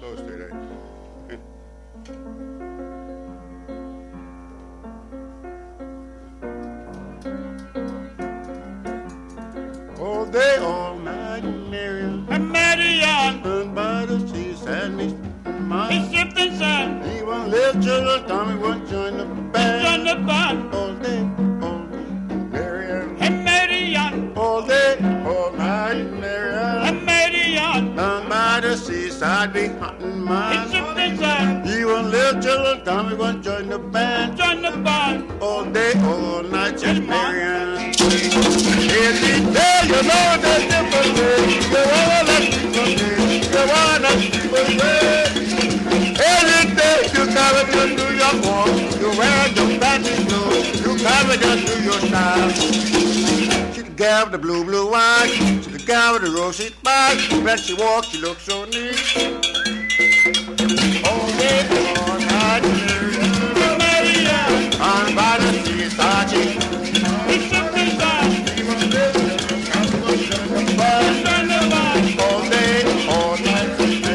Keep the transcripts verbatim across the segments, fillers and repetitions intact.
close to that. All day, all night, Marion. And Marion. Stood by the seaside, me my. He shipped and sang. He won't live children, Tommy won't join the band. Join the band. All day, all night, Marion. And Marion. All day, all night, Marion. And Marion. Down by the seaside, be hunting He mine. shipped and sang. He won't live children, Tommy won't join the band. Join the band. All day, all night, just Yes, Ma. Marion. Every day, you know the different way. You wanna let people say, you wanna people say. Every day, you gotta just do your walk. You wear your fancy clothes. You gotta just do your style. She the gal with the blue, blue eyes. She the gal with the rosy back. When she walks, she looks so neat. All day, all night, And Marion. on by the seaside, she He shipped and sang. Join the band. all day, all night.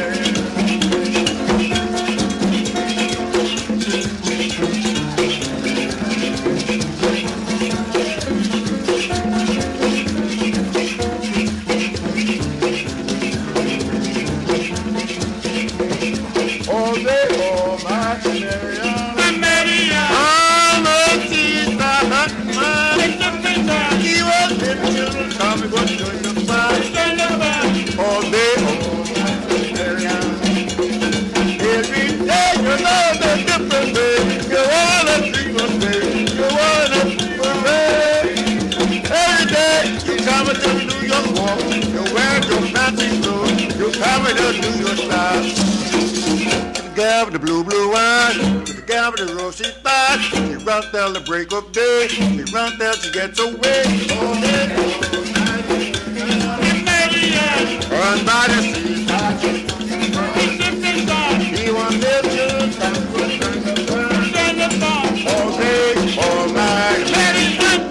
All day, all night, Marion. And Marion. I'm a seaside man. He shipped and sang. He was little children, Tommy was doing the fine. Join the band. All day, all night, Marion. Every day, you know the different way. You wanna dream of day. You wanna dream of day. Every day, you come and just do your walk. You wear your fancy clothes. You come and just do your style. The gal with the blue, blue eyes, the gal with the rosy thighs. She runs till the break of day. She runs till she gets away. All day, all night. And Marion. Run by the seaside. He shipped and sang. He won't live till time. Join the band. All day, all night. Marion.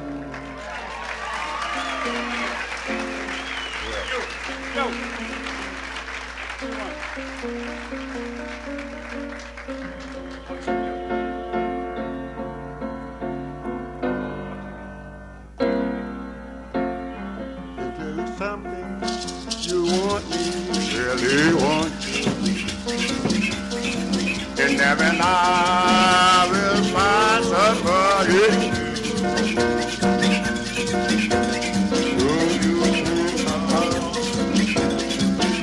Yo. If there's something you want me, really want you, and then I will find somebody. Will you please come?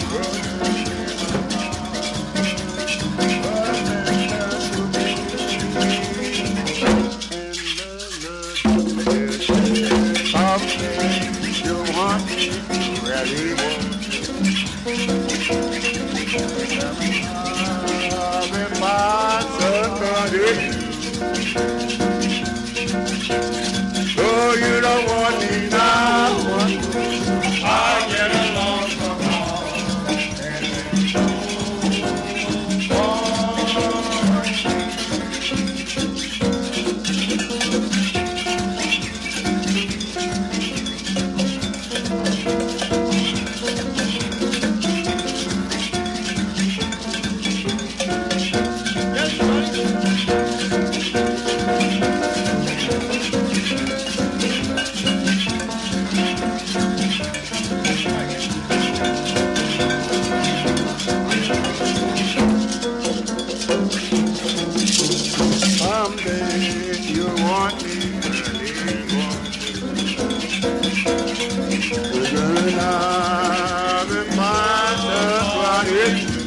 Something you want me, really want I will find somebody. Oh, you don't want me now. I get along somehow. Someday you want me, really want me. We're gonna have a find somebody.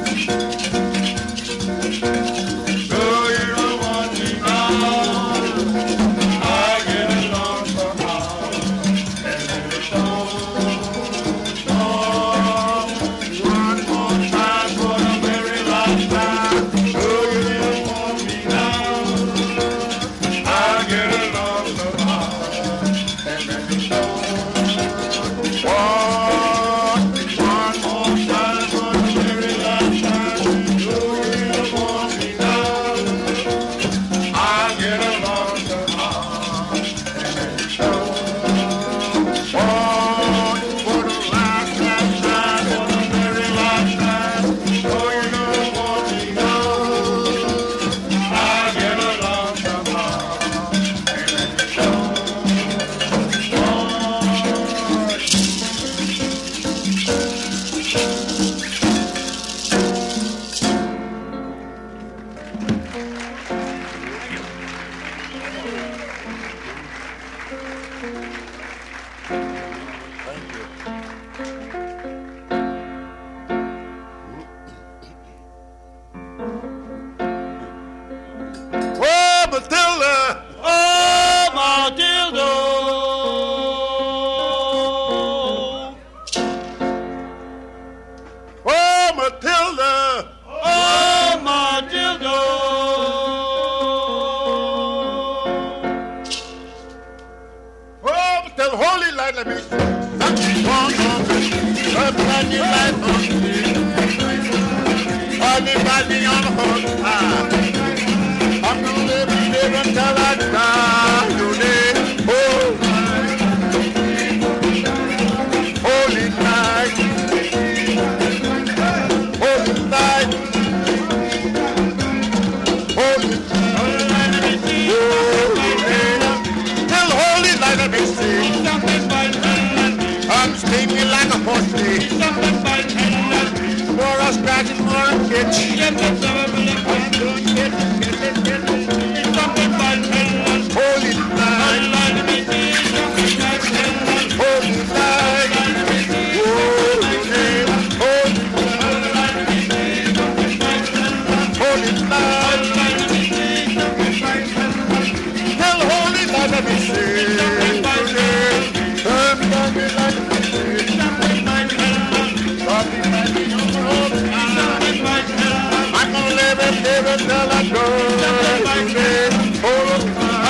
So you don't want me now. I get along somehow. And it's all, all, one more time for the very last time. So you don't want me now. I get along somehow. And then it's all, one, one more time for the very last time. So you don't want me now. I get along somehow. And then it's all, one for the last, last time, for the very last time. So light, let me see. Something wrong on me. Up on the light on me. Anybody on the hook. I'm gonna live and live until I die. You live. Oh, holy night. Holy night. Holy night. Till holy night, let me see. I'm stinging like a horse day. For a scratch and for a itch. I'm doing it, get it, get it. Holy night. Holy night. Holy name. Holy night. Holy night. Tell holy night, let me sing. I'm coming like a fish. I'm gonna live and live until I go. Holy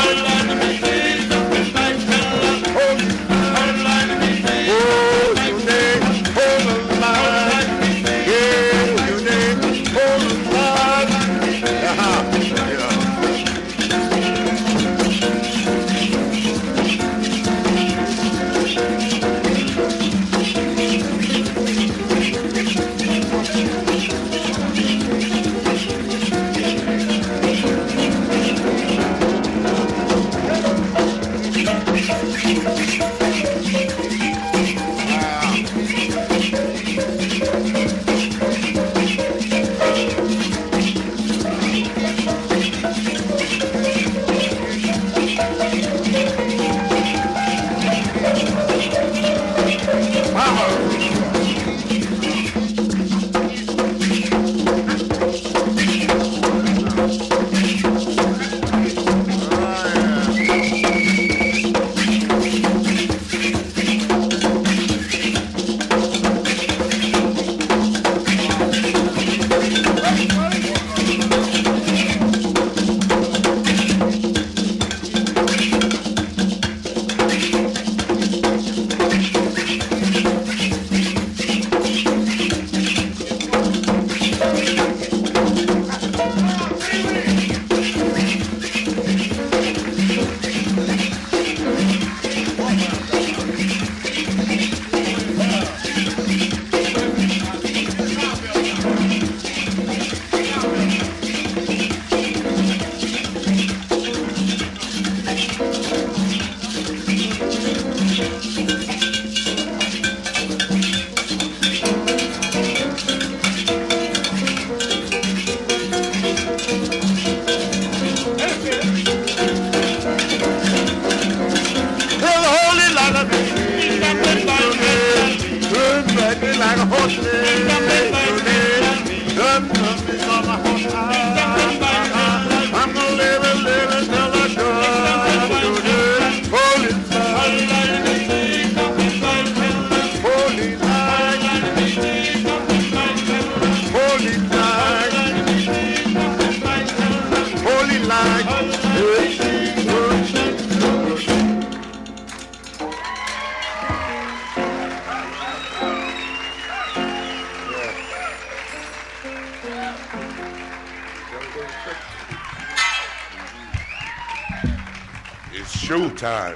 It's showtime.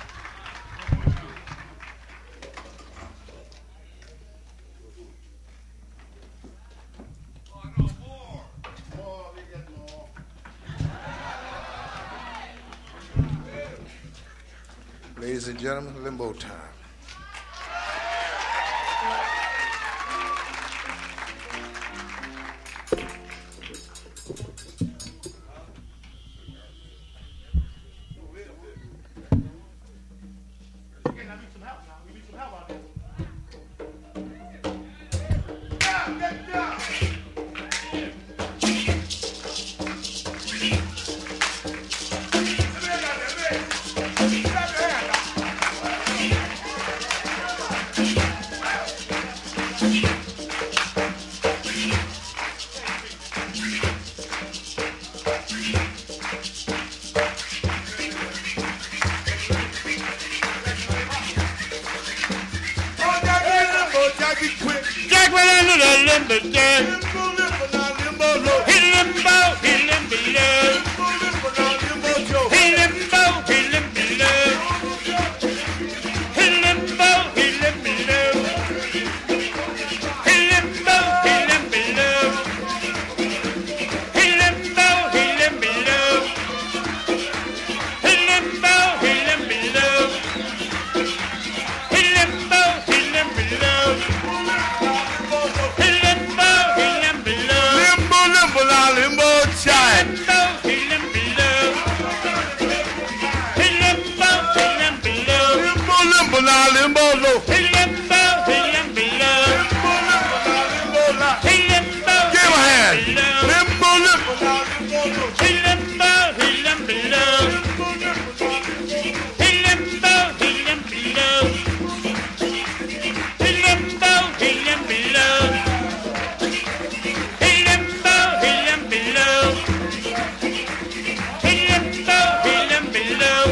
Ladies and gentlemen, limbo time. Jack went under the lumberjack. He limbo, he limbo love. He limbo, he limbo love. He limbo, he limbo love. He limbo, he limbo love. He limbo, he limbo love. He limbo, he limbo love. He limbo, he limbo love. He limbo, he limbo love. Limbo, limbo, la, limbo, child. Limbo, he limbo love. He limbo, he limbo love. Limbo, limbo, la, limbo, lo. He limbo, he limbo love. Limbo, la. He limbo, Give a hand. he limbo love. Limbo, limbo, la, limbo, lo. He limbo, he limbo love. He limbo, he limbo love. He limbo, he limbo love. He limbo, he limbo love. He limbo, he limbo love.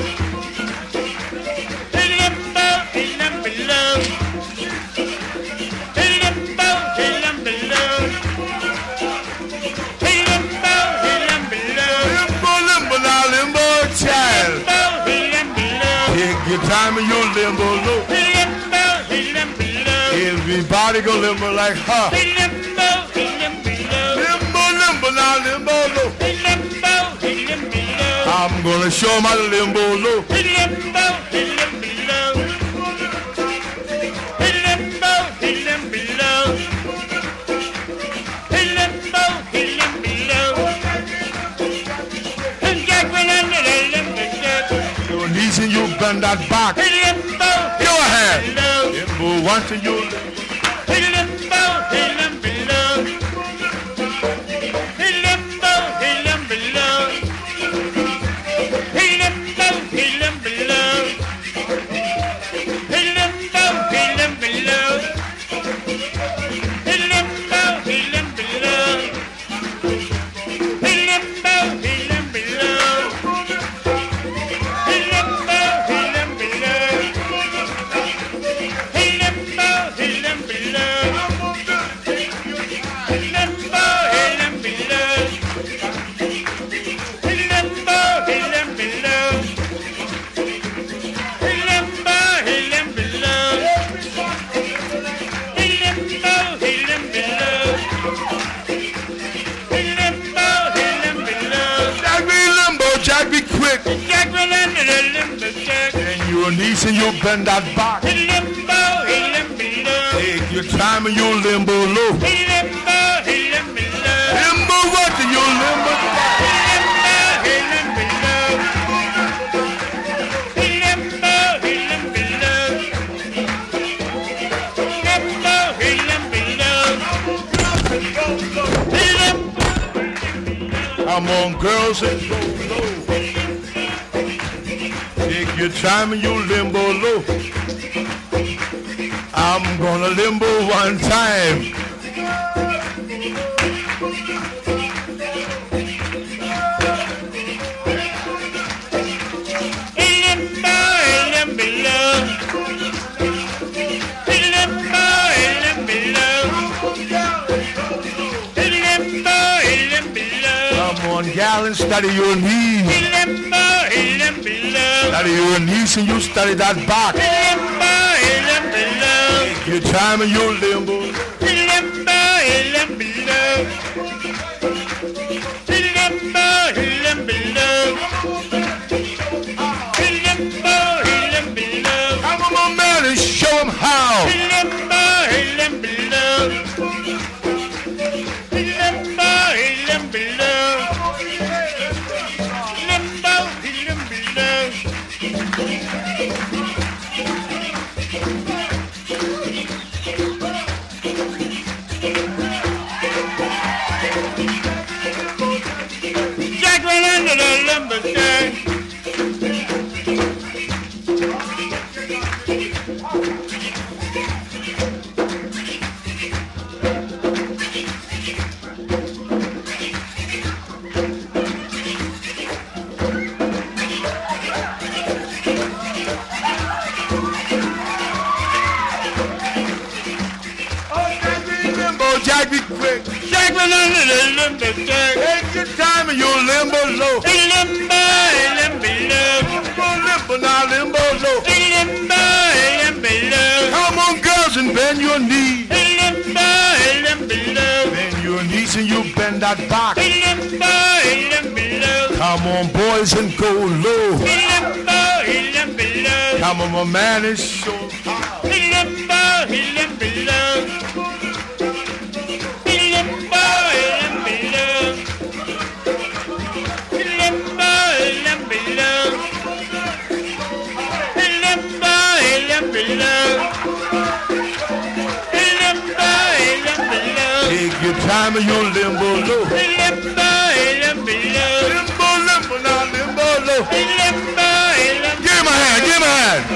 He limbo, he limbo love. He limbo, he limbo love. He limbo, he limbo love. Limbo, limbo, la, limbo, child. Limbo, he limbo love. Take your time and you limbo, lo. He limbo, he limbo love. Everybody go limbo like her. He limbo, he limbo love. Limbo, limbo, la, limbo, lo. He limbo, he limbo love. I'm gonna show my limbo, lo. He limbo, he limbo love. He limbo, he limbo love. He limbo, he limbo love. And Jack went under the limbo jack. Your knees and you bend that back. He limbo, he Go ahead. limbo love. Limbo, once and you limbo. He limbo, he limbo love. He limbo, he limbo love. He limbo, he limbo love. He limbo, he limbo love. He limbo, he limbo love. He limbo, he limbo love. He limbo, he limbo love. He limbo, he limbo love. He limbo, he limbo love. He limbo, he limbo love. He limbo, he limbo love. He limbo, he limbo love. He limbo, he limbo love. Jack be limbo, Jack be quick. Jack went under the limbo jack. And your knees and you bend that back. He limbo, he limbo love. Take your time and you limbo low. He limbo, he limbo love. Limbo what do you limbo? He limbo, he limbo love. He limbo, he limbo love. Limbo, he limbo love. He limbo. Come on, girls, and go low. Take your time and you limbo low. I'm gonna limbo one time. He limbo, he limbo love. He limbo, he limbo love. He limbo, he limbo love. Come on, gal, and study your knees. He limbo, he limbo love. Study your knees and you study that back. He limbo, he limbo love. Take your time and you limbo. He limbo, he limbo love. He limbo, he limbo love. He limbo, he limbo love. Come on, my man, and show him how. He limbo, he limbo love. He limbo, he limbo love. Limbo, he limbo love. Jack went under the lumberjack. limbo jack. Take your time and you'll limbo low. Limbo, limbo low. Limbo, limbo, now limbo low. Limbo, limbo low. Come on, girls, and bend your knees. Limbo, limbo low. Bend your knees and you bend that box. Limbo, limbo low. Come on, boys, and go low. Limbo, limbo low. Come on, my man, is so high. Limbo, limbo low. Limbo, limbo low. Limbo, limbo low. Limbo, limbo low. Limbo, limbo low. Take your time and you'll limbo low. Limbo, limbo low. Limbo, limbo, now limbo low. Limbo, limbo. Give him a hand, give him a hand.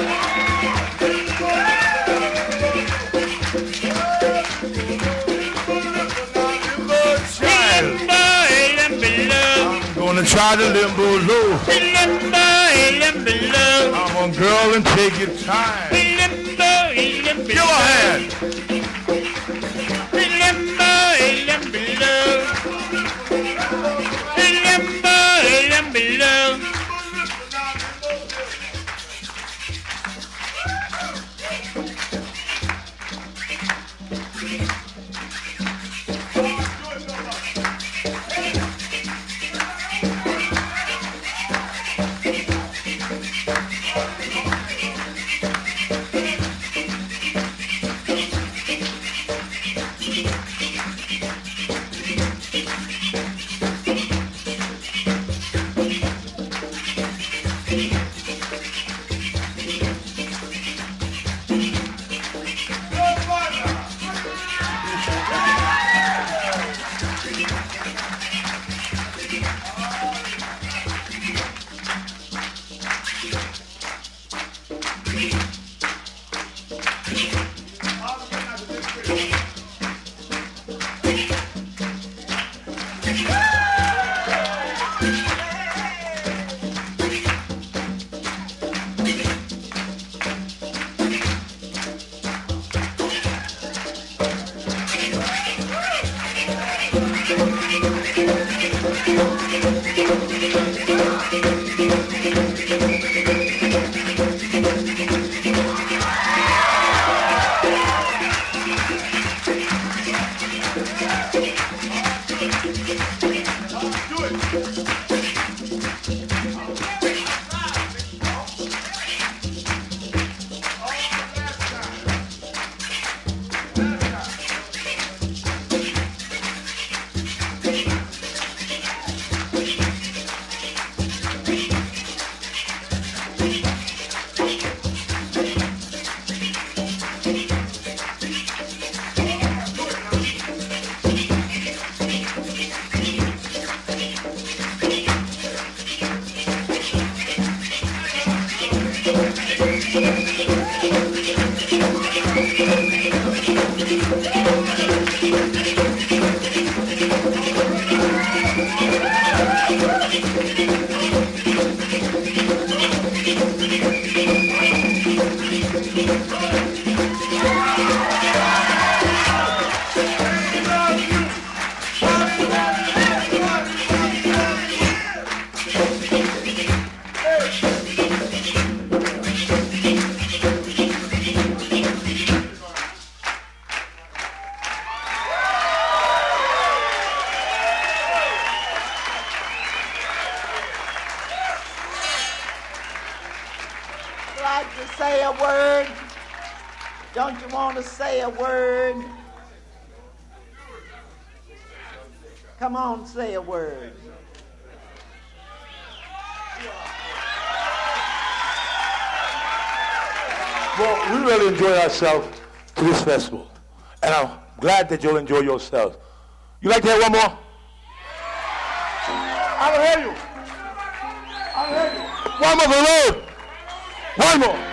Gonna try to limbo low. Limbo, limbo low. Come on, girl, and take your time. Limbo, limbo Give a hand. Limbo, limbo low. Limbo, limbo low. Like to say a word? Don't you want to say a word? Come on, say a word. Well, we really enjoy ourselves to this festival, and I'm glad that you'll enjoy yourselves. You like to hear one more? I will hear you. I will hear you. One more for the road. One more.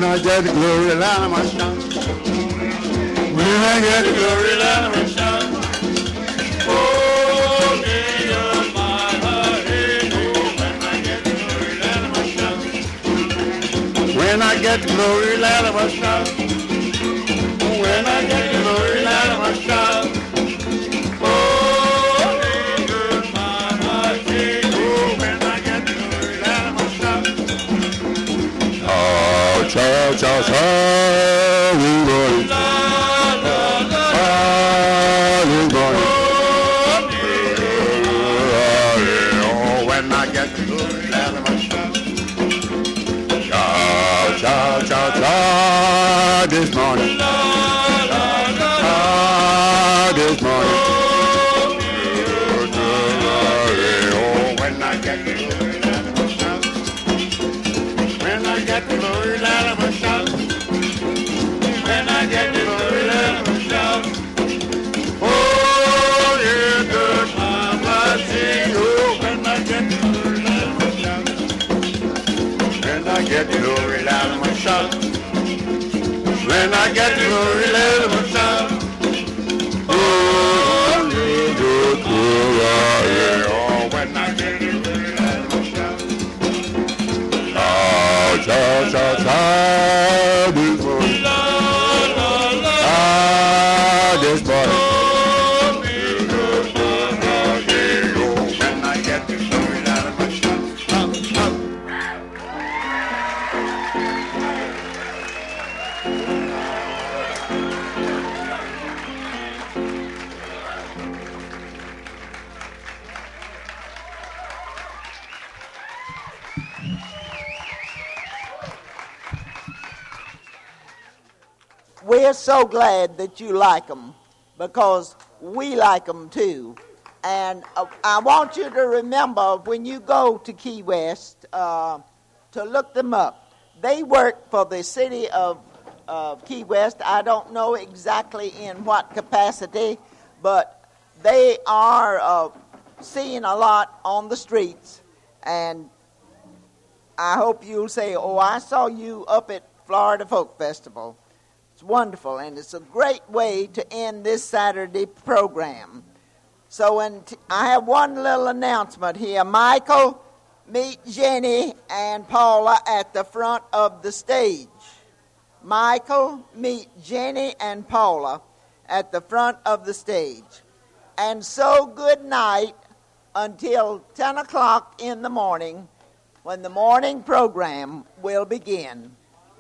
When I get the glory, Lord, I must shout. When I get the glory, Lord, I must shout. Oh, little my heart, when I get the glory, Lord, I must shout. When I get the glory, Lord, I must shout. When I get the glory, Lord, I must shout. Cha cha cha, we going. La la la, we going. Oh, when I get to the land of my shout. Cha cha cha cha, this morning. La la la, this morning. Oh, when I get to the land of my shout. When I get to the land of my shout. When I get to the land of my shout. Oh, yeah, good mama, sing. Oh, when I get to the land of my shout. When I get to the land of my shout. When I get to the land of my shout. Oh, yeah, good mama, oh, when I get to the land of my shout. Cha cha cha, this morning. La la la, ah, this morning. When I get the glory out of my shout, up, up. We're so glad that you like them because we like them too. And uh, I want you to remember when you go to Key West uh, to look them up. They work for the city of uh, Key West. I don't know exactly in what capacity, but they are uh, seen a lot on the streets. And I hope you'll say, oh, I saw you up at Florida Folk Festival. It's wonderful, and it's a great way to end this Saturday program. So and t- I have one little announcement here. Michael, meet Jenny and Paula at the front of the stage. Michael, meet Jenny and Paula at the front of the stage. And so good night until ten o'clock in the morning when the morning program will begin.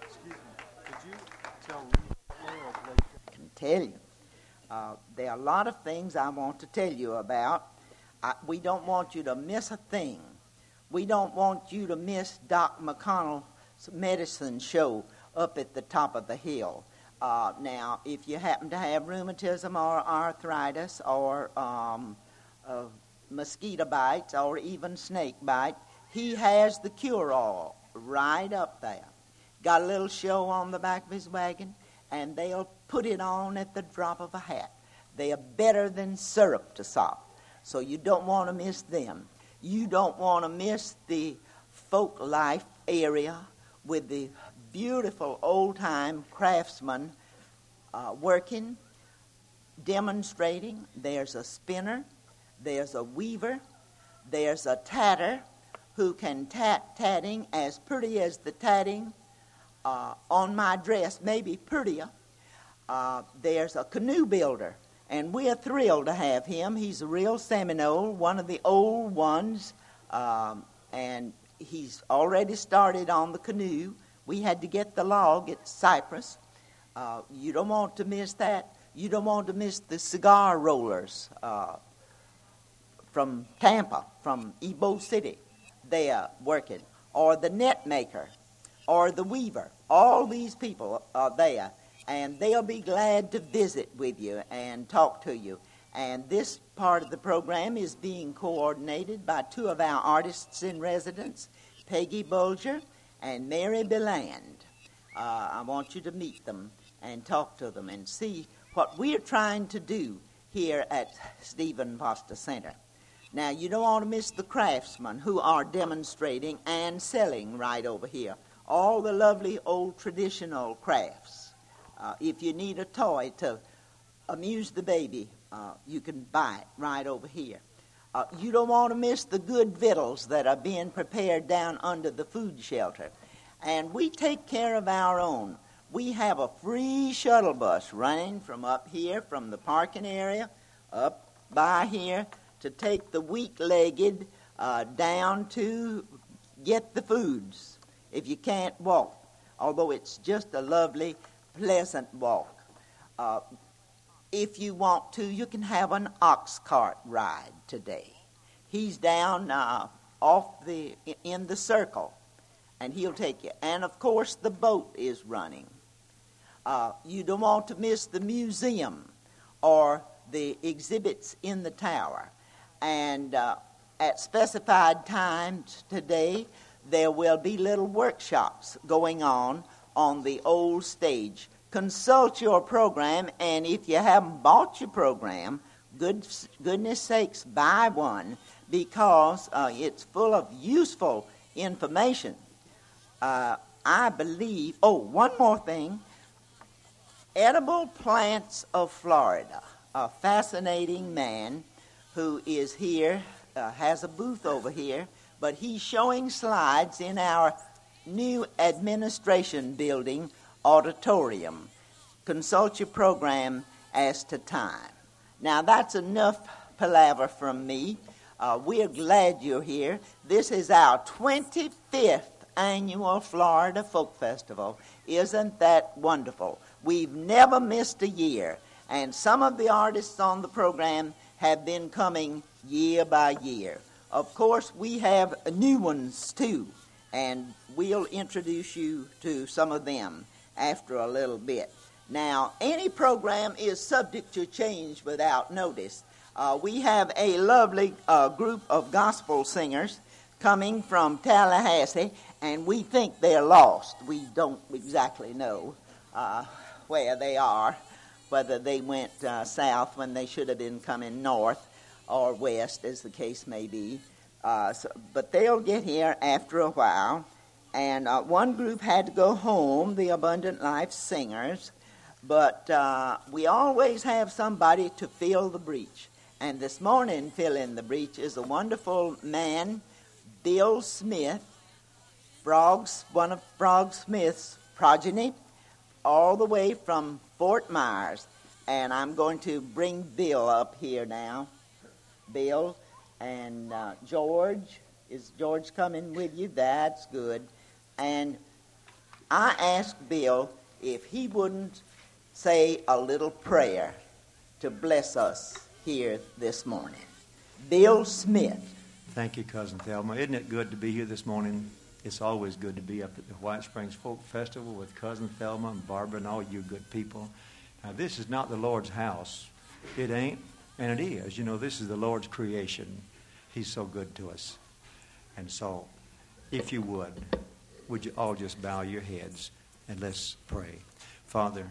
Tell you. Uh, there are a lot of things I want to tell you about. I, we don't want you to miss a thing. We don't want you to miss Doc McConnell's medicine show up at the top of the hill. Uh, now, if you happen to have rheumatism or arthritis or um, uh, mosquito bites or even snake bite, he has the cure-all right up there. Got a little show on the back of his wagon, and they'll put it on at the drop of a hat. They are better than syrup to sop, so you don't want to miss them. You don't want to miss the folk life area with the beautiful old-time craftsmen uh, working, demonstrating. There's a spinner, there's a weaver, there's a tatter who can tat tatting as pretty as the tatting uh, on my dress, maybe prettier. Uh, there's a canoe builder, and we're thrilled to have him. He's a real Seminole, one of the old ones, um, and he's already started on the canoe. We had to get the log at Cypress. Uh, you don't want to miss that. You don't want to miss the cigar rollers uh, from Tampa, from Ebo City. They are working. Or the net maker, or the weaver. All these people are there. And they'll be glad to visit with you and talk to you. And this part of the program is being coordinated by two of our artists in residence, Peggy Bulger and Mary Beland. Uh, I want you to meet them and talk to them and see what we're trying to do here at Stephen Foster Center. Now, you don't want to miss the craftsmen who are demonstrating and selling right over here. all the lovely old traditional crafts. Uh, if you need a toy to amuse the baby, uh, you can buy it right over here. Uh, you don't want to miss the good victuals that are being prepared down under the food shelter. And we take care of our own. We have a free shuttle bus running from up here, from the parking area, up by here, to take the weak-legged uh, down to get the foods if you can't walk, although it's just a lovely, pleasant walk. Uh, if you want to, you can have an ox cart ride today. He's down uh, off the in the circle, and he'll take you. And, of course, the boat is running. Uh, you don't want to miss the museum or the exhibits in the tower. And uh, at specified times today, there will be little workshops going on on the old stage. Consult your program, and if you haven't bought your program, good, goodness sakes, buy one, because uh, it's full of useful information. Uh, I believe, oh, one more thing. Edible Plants of Florida, a fascinating man who is here, uh, has a booth over here, but he's showing slides in our new administration building auditorium. Consult your program as to time. Now, that's enough palaver from me. Uh, we're glad you're here. This is our twenty-fifth annual Florida Folk Festival. Isn't that wonderful? We've never missed a year, and some of the artists on the program have been coming year by year. Of course, we have new ones too, and we'll introduce you to some of them after a little bit. Now, any program is subject to change without notice. Uh, we have a lovely uh, group of gospel singers coming from Tallahassee, and we think they're lost. We don't exactly know uh, where they are, whether they went uh, south when they should have been coming north or west, as the case may be. Uh, so, but they'll get here after a while. And uh, one group had to go home, the Abundant Life Singers, but uh, we always have somebody to fill the breach. And this morning, filling the breach is a wonderful man, Bill Smith, Frog's, one of Frog Smith's progeny, all the way from Fort Myers. And I'm going to bring Bill up here now. Bill and uh, George. Is George coming with you? That's good. And I asked Bill if he wouldn't say a little prayer to bless us here this morning. Bill Smith. Thank you, Cousin Thelma. Isn't it good to be here this morning? It's always good to be up at the White Springs Folk Festival with Cousin Thelma and Barbara and all you good people. Now, this is not the Lord's house. It ain't, and it is. You know, this is the Lord's creation. He's so good to us. And so, if you would, would you all just bow your heads and let's pray. Father,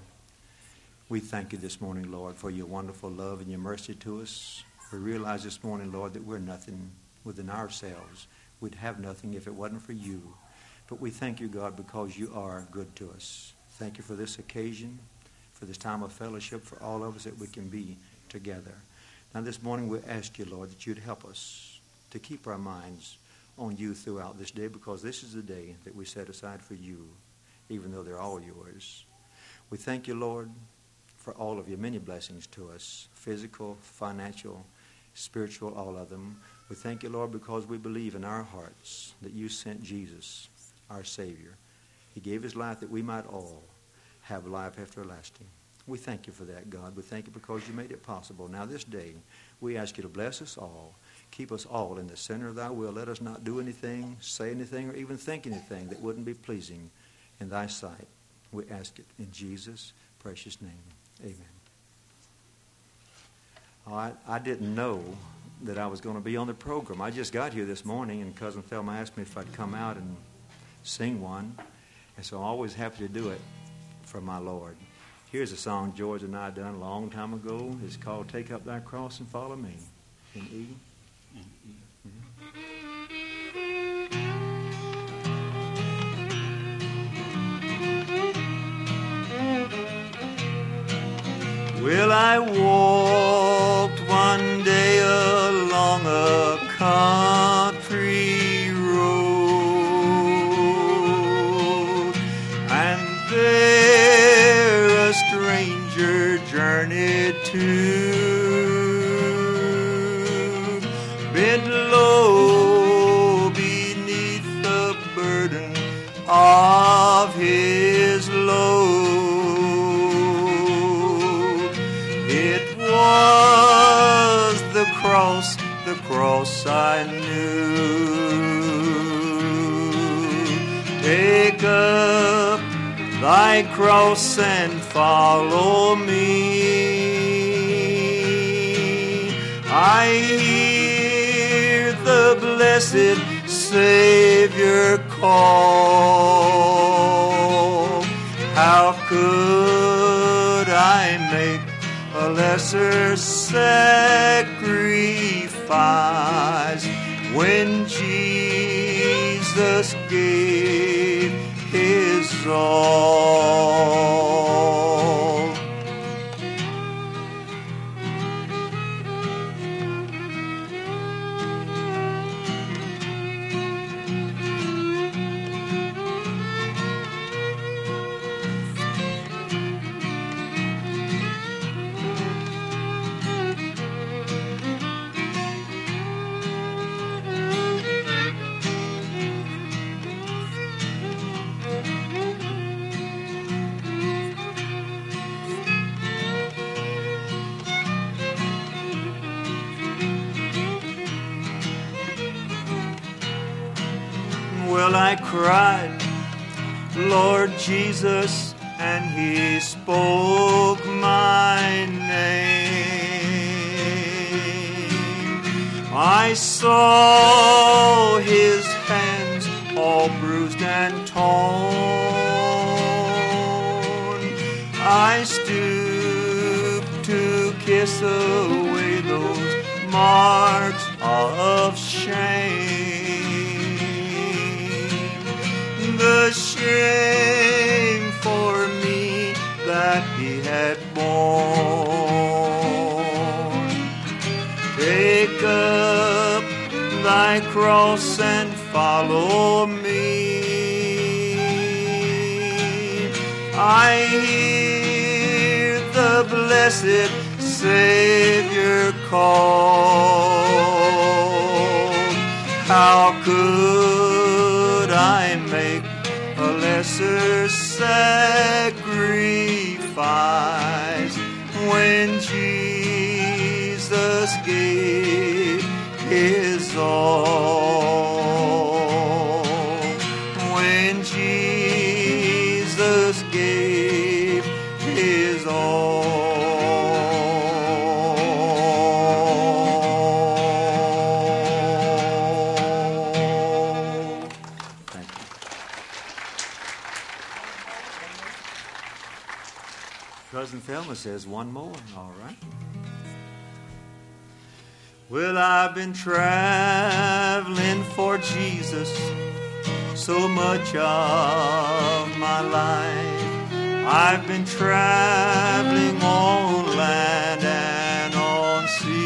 we thank you this morning, Lord, for your wonderful love and your mercy to us. We realize this morning, Lord, that we're nothing within ourselves. We'd have nothing if it wasn't for you. But we thank you, God, because you are good to us. Thank you for this occasion, for this time of fellowship, for all of us that we can be together. Now this morning we ask you, Lord, that you'd help us to keep our minds on you throughout this day, because this is the day that we set aside for you, even though they're all yours. We thank you, Lord, for all of your many blessings to us, physical, financial, spiritual, all of them. We thank you, Lord, because we believe in our hearts that you sent Jesus, our Savior. He gave his life that we might all have life everlasting. We thank you for that, God. We thank you because you made it possible. Now this day, we ask you to bless us all. Keep us all in the center of thy will. Let us not do anything, say anything, or even think anything that wouldn't be pleasing in thy sight. We ask it in Jesus' precious name. Amen. Oh, I, I didn't know that I was going to be on the program. I just got here this morning, and Cousin Thelma asked me if I'd come out and sing one. And so I'm always happy to do it for my Lord. Here's a song George and I done a long time ago. It's called Take Up Thy Cross and Follow Me. In E. In E. Mm-hmm. too. Bent low beneath the burden of his load. It was the cross, the cross I knew. Take up thy cross and follow me. I hear the blessed Savior call. How could I make a lesser sacrifice when Jesus gave his all? Well, I cried, Lord Jesus, and he spoke my name. I saw his hands all bruised and torn. I stooped to kiss away those marks of shame. The shame for me that he had borne. Take up thy cross and follow me. I hear the blessed Savior call. How could I make a lesser sacrifice when Jesus gave his all? When Jesus gave his all. Thank you. Cousin Thelma says one more. All right. Well, I've been traveling for Jesus so much of my life. I've been traveling on land and on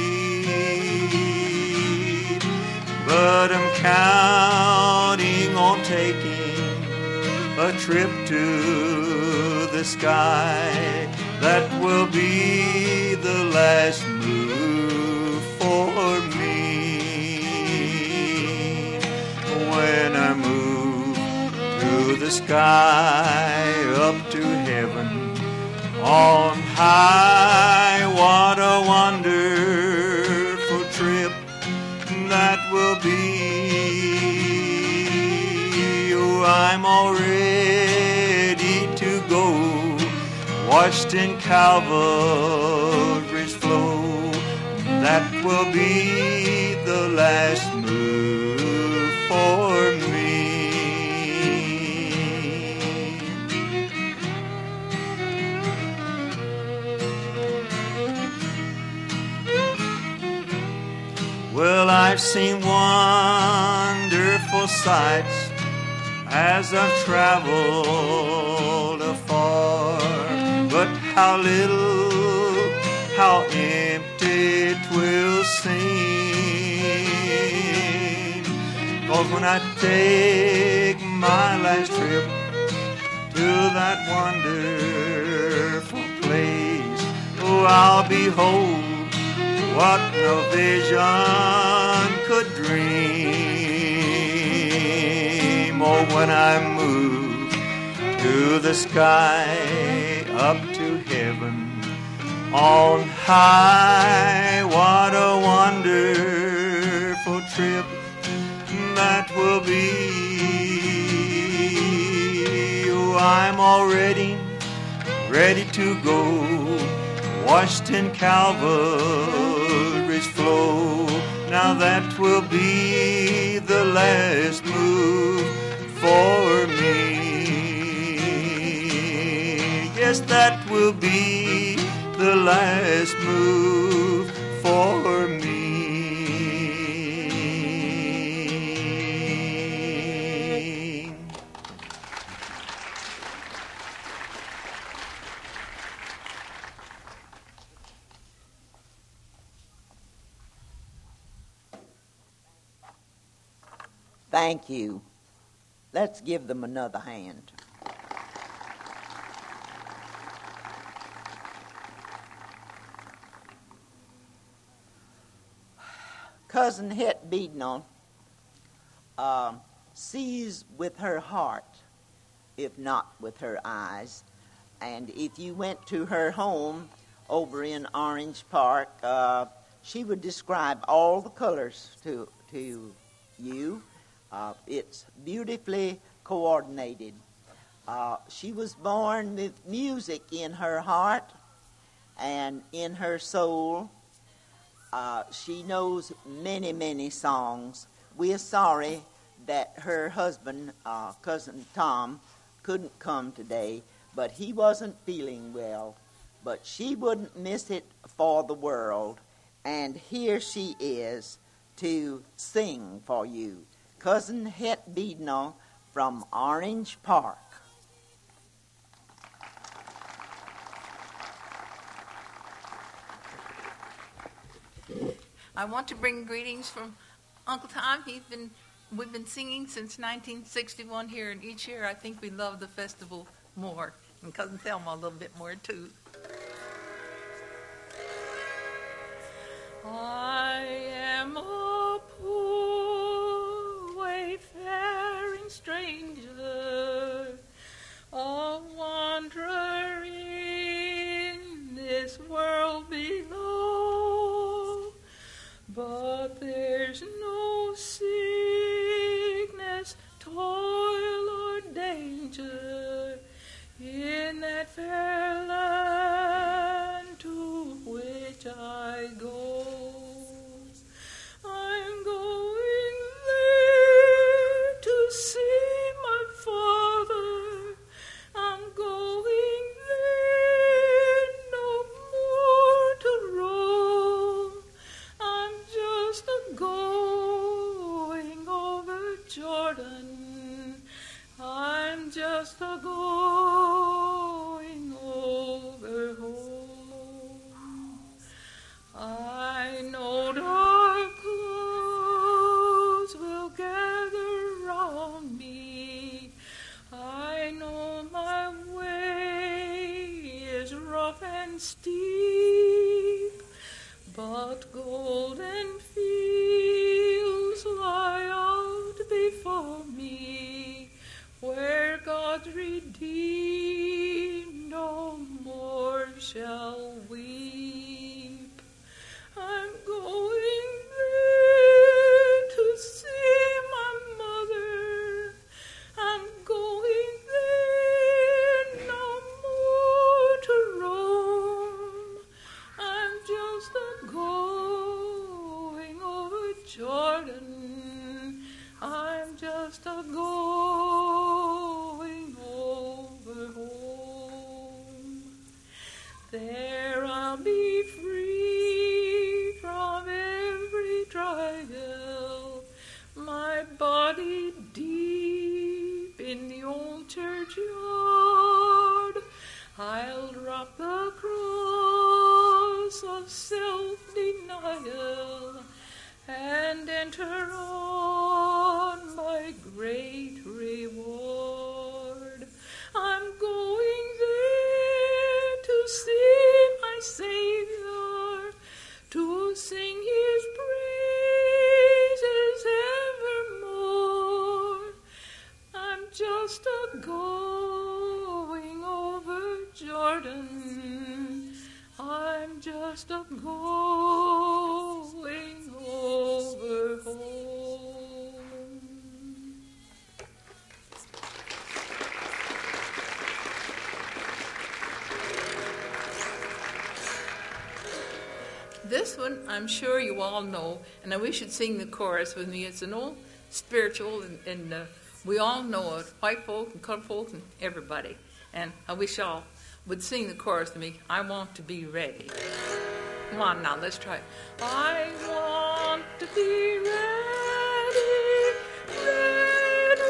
sea, but I'm counting on taking a trip to the sky. That will be the last move for me. When I move to the sky, up to heaven, on high, what a wonderful trip that will be. Oh, I'm already to go, washed in Calvary's flow. That will be the last move for me. Well, I've seen wonderful sights as I've traveled afar, but how little, how empty 'twill seem. 'Cause when I take my last trip to that wonderful place, I'll behold what no vision could dream. Oh, when I move to the sky, up to heaven on high, what a wonderful trip that will be. Oh, I'm already ready to go, washed in Calvary's flow. Now that will be the last move for me. Yes, that will be the last move for me. Thank you. Let's give them another hand. Cousin Het Beadnell uh, sees with her heart, if not with her eyes. And if you went to her home over in Orange Park, uh, she would describe all the colors to, to you. Uh, it's beautifully coordinated. Uh, she was born with music in her heart and in her soul. Uh, she knows many, many songs. We are sorry that her husband, uh, Cousin Tom, couldn't come today, but he wasn't feeling well. But she wouldn't miss it for the world. And here she is to sing for you. Cousin Het Beadnell from Orange Park. I want to bring greetings from Uncle Tom. He's been, we've been singing since nineteen sixty-one here, and each year I think we love the festival more, and Cousin Thelma a little bit more too. I am a poor wayfaring stranger, a wanderer in this world below, but there's no sickness, toil, or danger in that fair land to which I go. I'm going there to see my father. I'm going there no more to roam. I'm just a going over Jordan. I'm just a going over home. I know dark clouds will gather round me. I know my way is rough and steep, but golden fields lie out before me, where God's redeemed no more shall weep. I'm going there to see my mother. I'm going there no more to roam. I'm just a going over Jordan. I'm just a going over home. There I'll be free from every trial, my body deep in the old churchyard. I'll drop the cross of self-denial and enter on my great reward. I'm going there to see my Savior. going over Jordan. I'm just a going over home. This one I'm sure you all know, and I wish you'd sing the chorus with me. It's an old spiritual, and, and uh, we all know it, white folk and colored folk and everybody. And I wish y'all would sing the chorus to me. I want to be ready. Come on now, let's try it. I want to be ready, ready,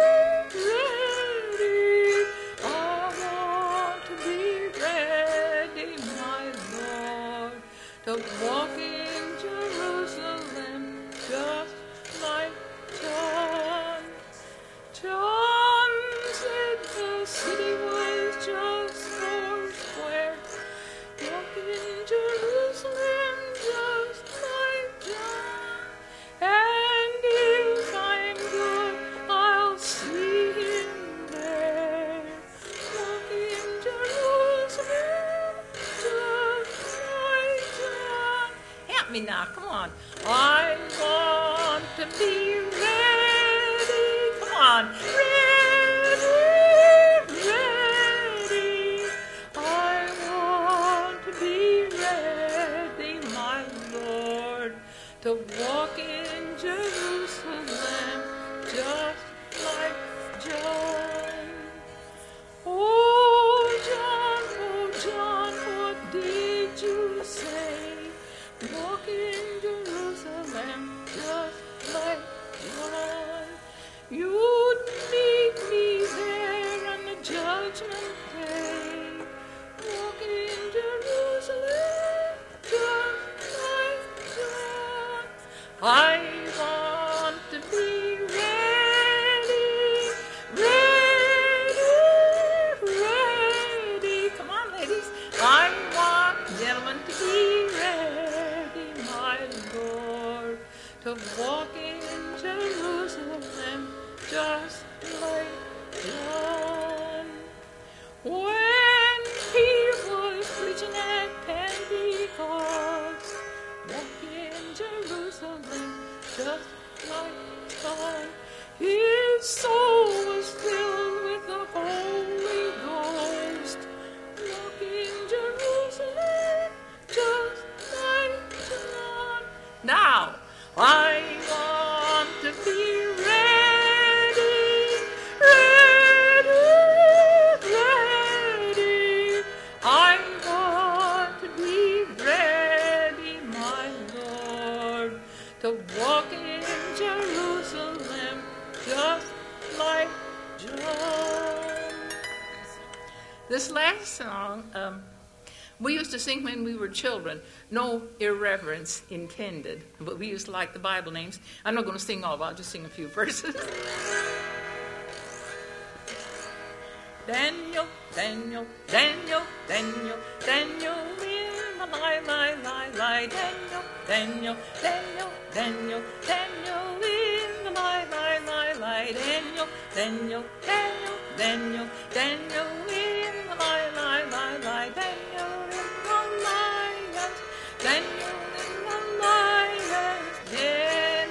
ready. I want to be ready, my Lord, to walk in Jerusalem just like John. John said the city was just four square. Walk in Jerusalem just like John. And if I'm good, I'll see him there. Walk in Jerusalem just like John. Help me now, come on. I want to be ready. Come on. Ready, ready. I want to be ready, my Lord, to walk in Jerusalem just like John. Oh, John, oh, John, what did you say? Walk in Jerusalem just like John. You'd meet me there on the judgment day. Walk in Jerusalem just like John. I want to be ready, ready, ready. Come on, ladies. I want gentlemen to be ready, my Lord, to walk in Jerusalem just like John. When he was preaching at Pentecost, walk in Jerusalem just like John. His soul was filled with the Holy Ghost. Walk in Jerusalem just like John. Now, I want to be ready, ready, ready. I want to be ready, my Lord, to walk in Jerusalem just like John. This last song, um, we used to sing when we were children. No irreverence intended, but we used to like the Bible names. I'm not going to sing all of it. I'll just sing a few verses. Daniel, Daniel, Daniel, Daniel, Daniel in the lie, lie, lie, lie. Daniel, Daniel, Daniel, Daniel, Daniel in the lie, lie, lie, lie. Daniel, Daniel, Daniel, Daniel, Daniel in the lie, lie, lie, lie. Daniel in the lions, Daniel in the lions den.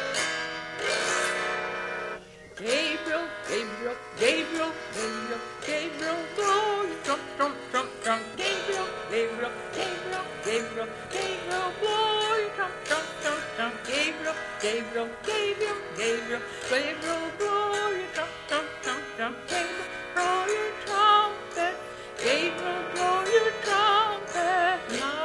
Gabriel, Gabriel, Gabriel, Gabriel, Gabriel, blow your trump, trump, trump, trump. Gabriel, Gabriel, Gabriel, Gabriel, Gabriel, blow your trump, trump, trump, trump. Gabriel, Gabriel, Gabriel, Gabriel, Gabriel, blow your trump, trump, trump, trump. Gabriel, blow your trumpet. Gabriel, blow your trumpet now.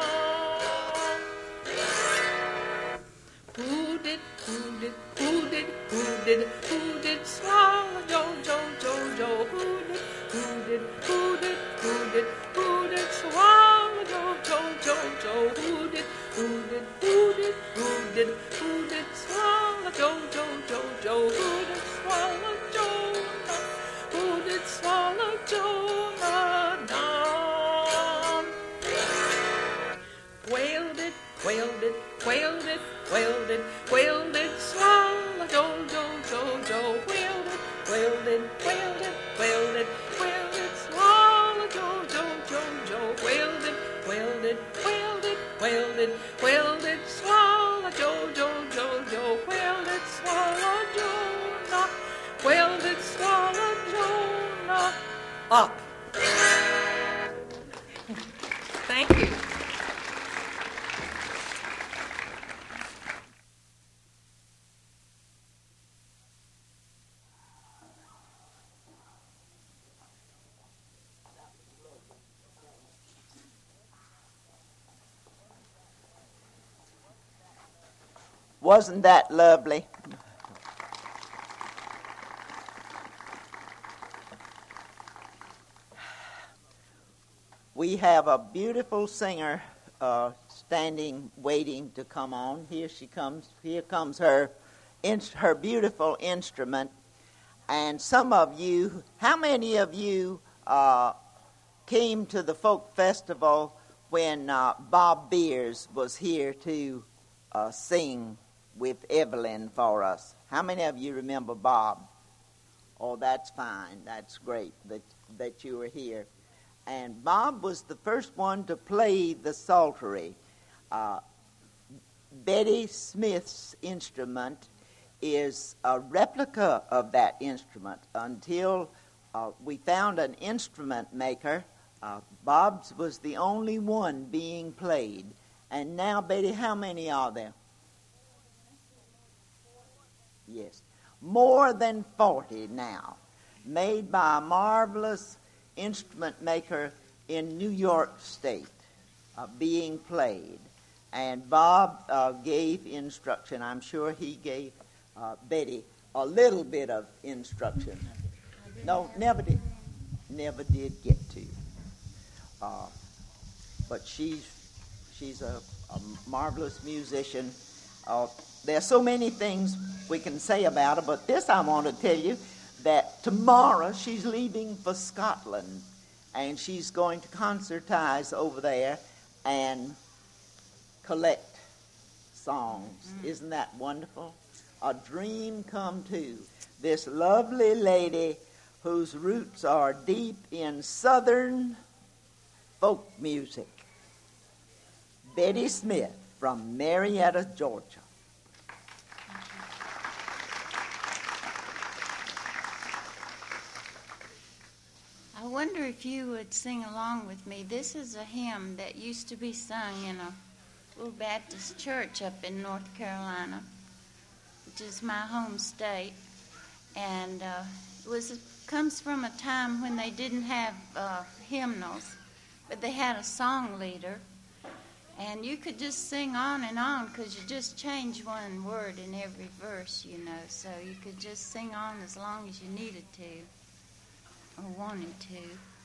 Who did, who did, who did, who did, who did swallow Jojo, Jojo? Who did, who did, who did, who did, who did swallow Jojo, Jojo? Who did, who did, who did, who did, who did swallow Jojo, Jojo? Who did swallow Jonah? Who did swallow Jonah down? Whaled it, whaled it, whaled it, whaled it, whaled it, swallow Jojo, Jojo, whaled it, whaled it, whaled it. did swallow Jonah? Whale did swallow Jonah up. Thank you. Wasn't that lovely? We have a beautiful singer uh, standing, waiting to come on. Here she comes. Here comes her, in, her beautiful instrument. And some of you, how many of you uh, came to the folk festival when uh, Bob Beers was here to uh, sing with Evelyn for us? How many of you remember Bob? Oh, that's fine. That's great that that you were here. And Bob was the first one to play the psaltery. Uh, Betty Smith's instrument is a replica of that instrument. Until uh, we found an instrument maker, uh, Bob's was the only one being played. And now, Betty, how many are there? Yes, more than forty now, made by a marvelous instrument maker in New York State, uh, being played. And Bob uh, gave instruction. I'm sure he gave uh, Betty a little bit of instruction. No, never did. Never did get to. Uh, but she's she's a, a marvelous musician. Uh, there are so many things we can say about her, but this I want to tell you, that tomorrow she's leaving for Scotland, and she's going to concertize over there and collect songs. Mm. Isn't that wonderful? A dream come true. This lovely lady whose roots are deep in Southern folk music. Betty Smith from Marietta, Georgia. I wonder if you would sing along with me. This is a hymn that used to be sung in a little Baptist church up in North Carolina, which is my home state. And uh, it was it comes from a time when they didn't have uh, hymnals, but they had a song leader. And you could just sing on and on because you just change one word in every verse, you know. So you could just sing on as long as you needed to. Or wanted to.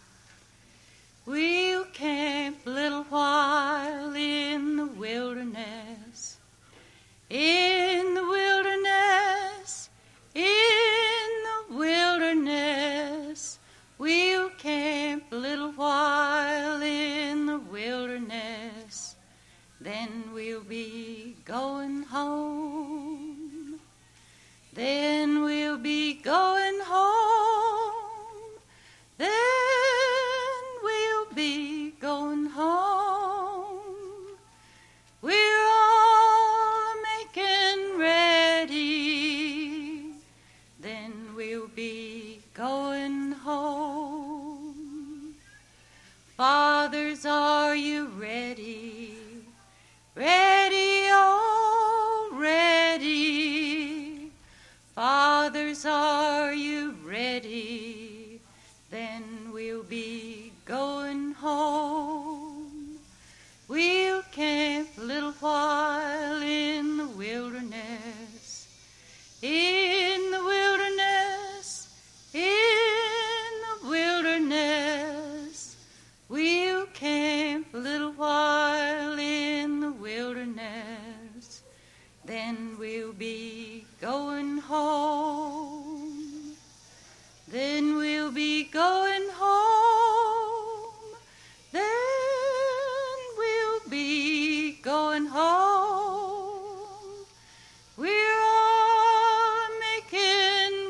We'll camp a little while in the wilderness, in the wilderness, in the wilderness. We'll camp a little while in the wilderness, then we'll be going home. Then we'll be going home. Then we'll be going home. We're all making ready. Then we'll be going home. Fathers, are you ready? Ready, oh, ready. Fathers, are you ready? Then we'll be going home. We'll camp a little while in the wilderness, in the wilderness, in the wilderness. We'll camp a little while in the wilderness, then we'll be going home. Then we'll be going home. Then we'll be going home. We're all making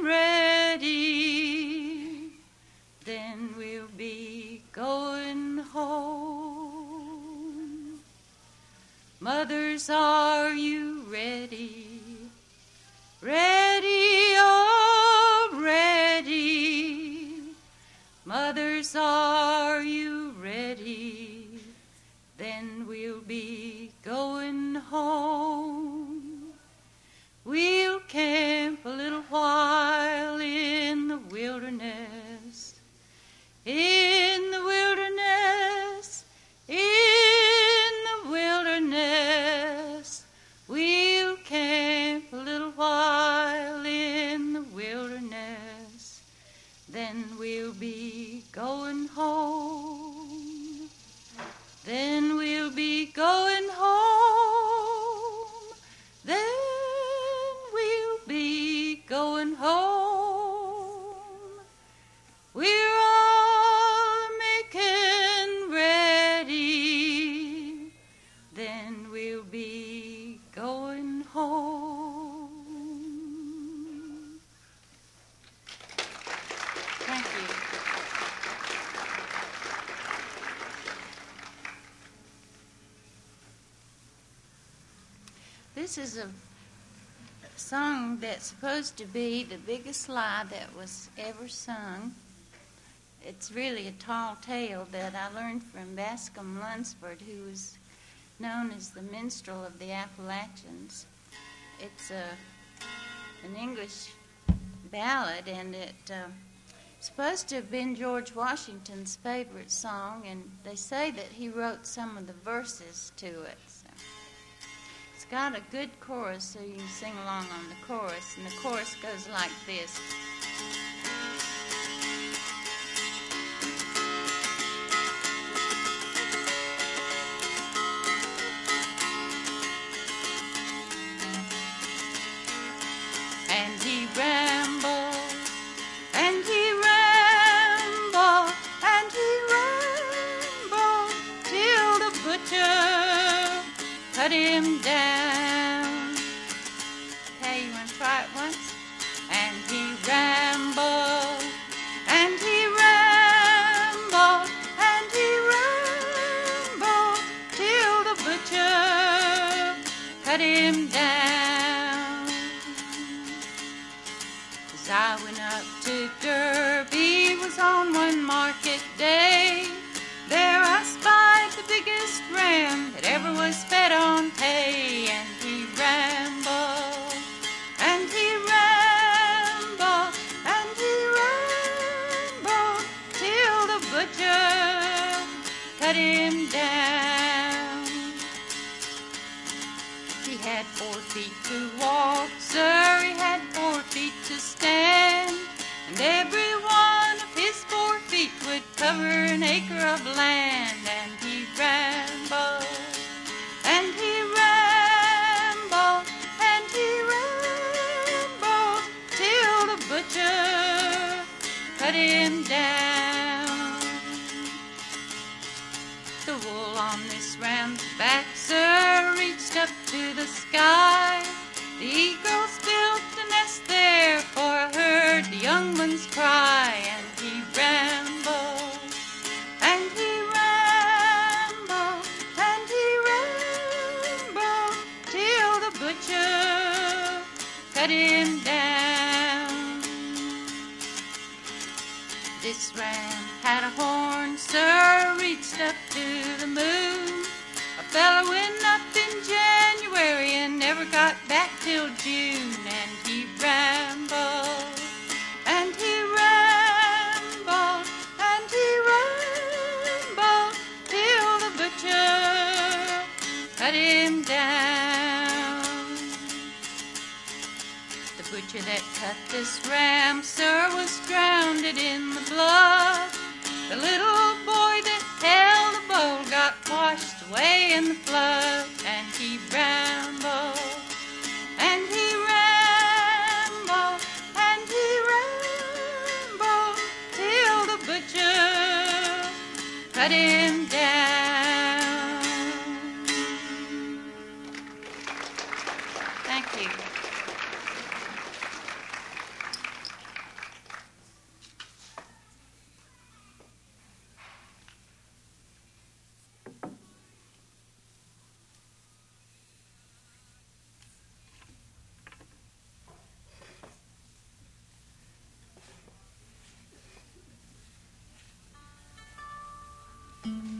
ready. Then we'll be going home. Mothers, are you ready? this is a song that's supposed to be the biggest lie that was ever sung. It's really a tall tale that I learned from Bascom Lunsford, who was known as the minstrel of the Appalachians. It's a, an English ballad, and it's uh, supposed to have been George Washington's favorite song, and they say that he wrote some of the verses to it. So it's got a good chorus, so you can sing along on the chorus, and the chorus goes like this. And he rambled, and he rambled, and he rambled, till the butcher cut him down. Okay, you want to try it once? And he rambled, and he rambled, and he rambled, till the butcher cut him down. As I went up to Derby, was on one market day. There I spied the biggest ram that ever was fed on hay. And he rambled, and he rambled, and he rambled, till the butcher cut him down. He had four feet to walk, sir, he had four feet to stand, and every one of his four feet would cover an acre of land. And he rambled, and he rambled, and he rambled, till the butcher cut him down. The wool on this ram's back, sir, reached up to the sky. The eagles built a nest there, for I heard the young ones cry. And he rambled, and he rambled, and he rambled, till the butcher cut him down. This ram had a horn, sir, reached up to the moon. A fella went up in January and never got back till June. And he rambled, and he rambled, and he rambled, till the butcher cut him down. The butcher that cut this ram, sir, was drowned in the blood. The little boy that held the bowl got washed away in the flood. And he rambled, and he rambled, and he rambled, till the butcher cut him down. Thank you. Mm-hmm.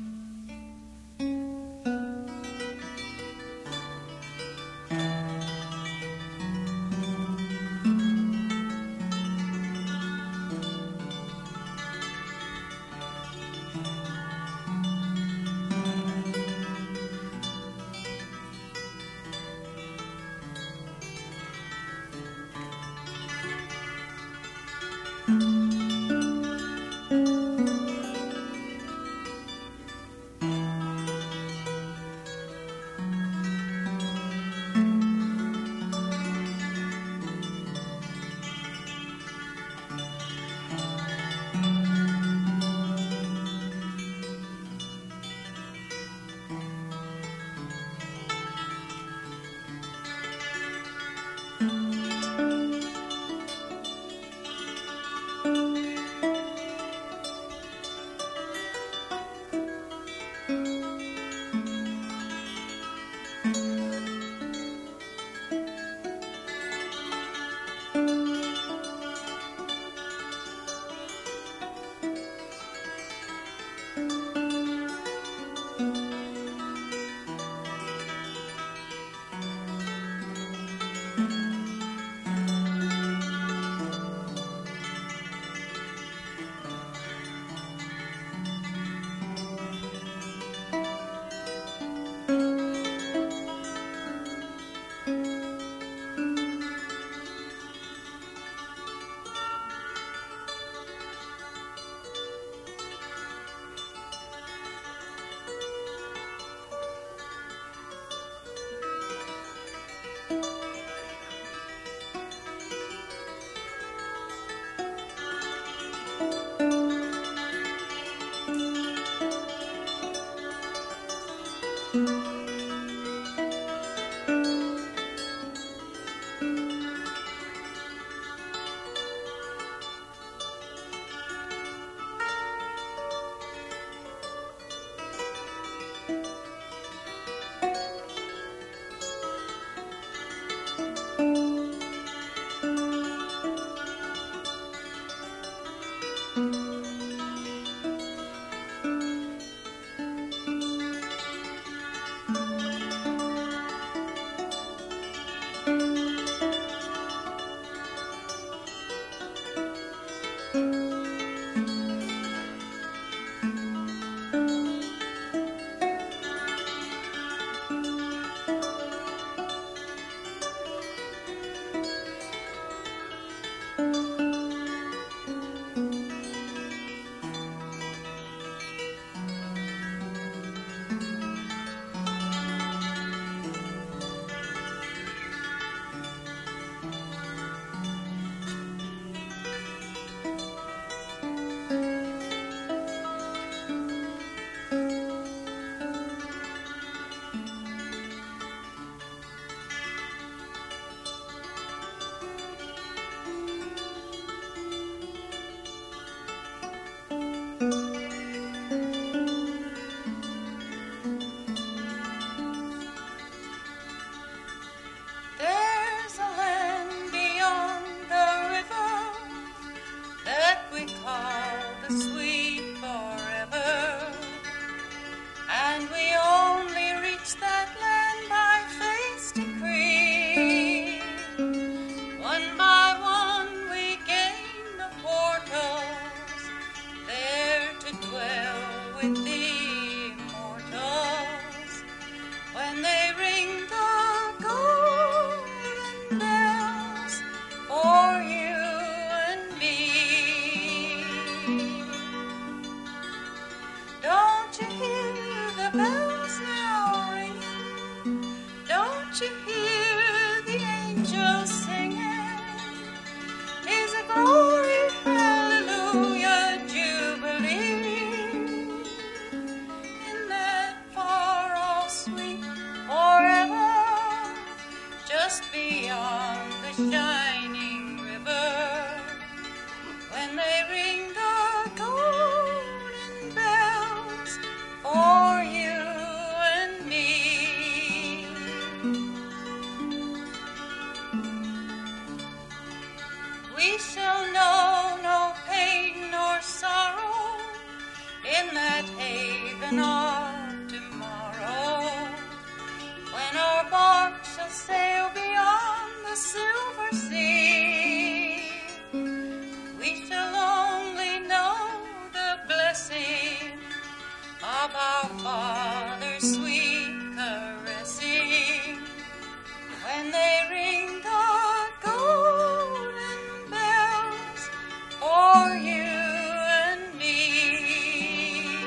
We shall know no pain nor sorrow in that haven of tomorrow, when our bark shall sail beyond the silver sea. We shall only know the blessing of our Father's sweet caressing, when they ring the golden bells for you and me.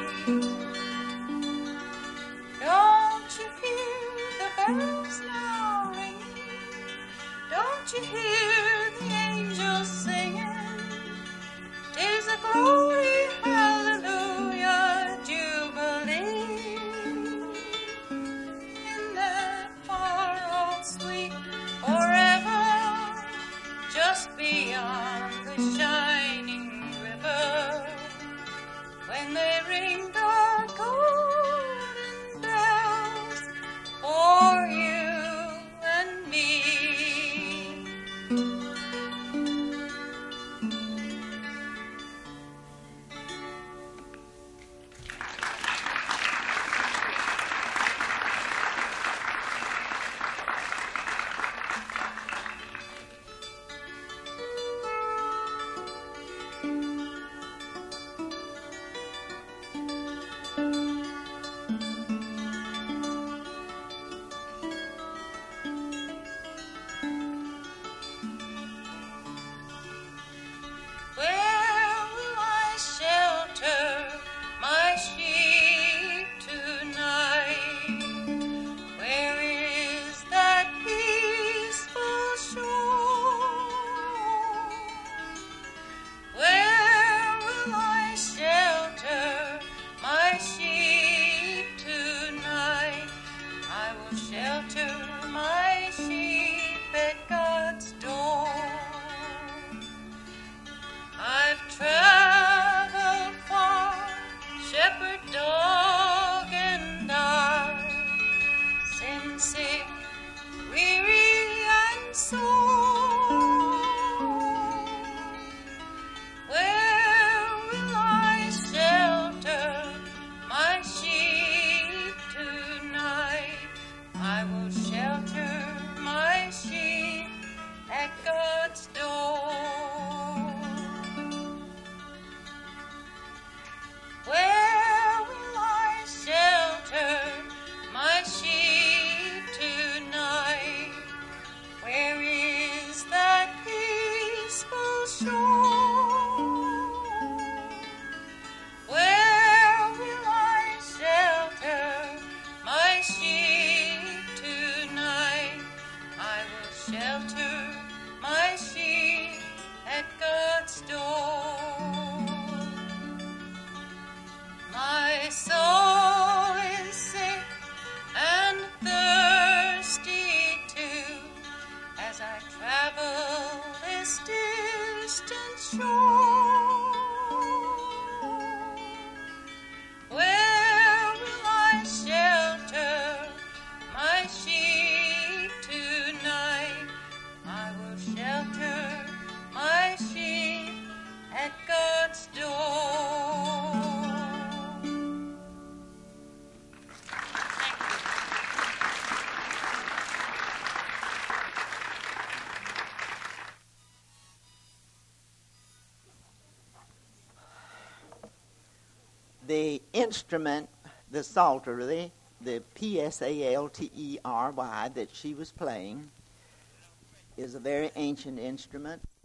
Don't you hear the bells now ringing? Don't you hear the angels singing? 'Tis a glory, hallelujah, jubilee, in that far-off sweet forever, just beyond the shining river, when they ring the golden bells for you and me. Where will I shelter my sheep tonight? Where is that peaceful shore? Where will I shelter my sheep tonight? I will shelter my sheep at God's door. I've traveled far, shepherd dog and I, sin sick, weary and sore. Where will I shelter my sheep tonight? I will shelter my sheep at God's door. Where will I shelter my sheep tonight? Where is that peaceful shore? Where will I shelter my sheep tonight? I will shelter my sheep at God's door. My soul is sick and thirsty too, as I travel this distant shore. Where will I shelter my sheep tonight? I will shelter my sheep at God's door. The instrument, the psaltery, the P S A L T E R Y that she was playing, is a very ancient instrument.